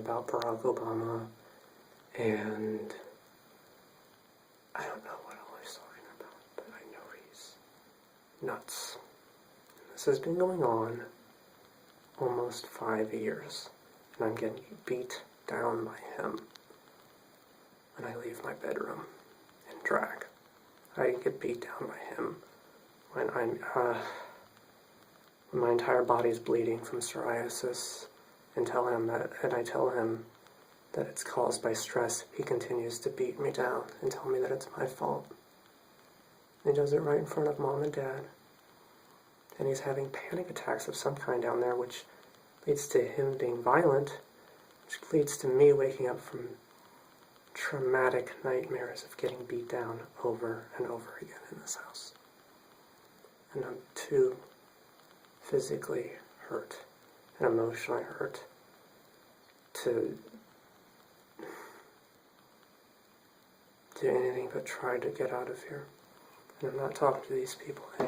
about Barack Obama, and I don't know what all he's talking about, but I know he's nuts. This has been going on almost 5 years, and I'm getting beat down by him when I leave my bedroom in drag. I get beat down by him when when my entire body's bleeding from psoriasis, and I tell him that it's caused by stress. He continues to beat me down and tell me that it's my fault. He does it right in front of Mom and Dad. And he's having panic attacks of some kind down there, which leads to him being violent, which leads to me waking up from traumatic nightmares of getting beat down over and over again in this house. And I'm too physically hurt and emotionally hurt to do anything but try to get out of here. And I'm not talking to these people anymore.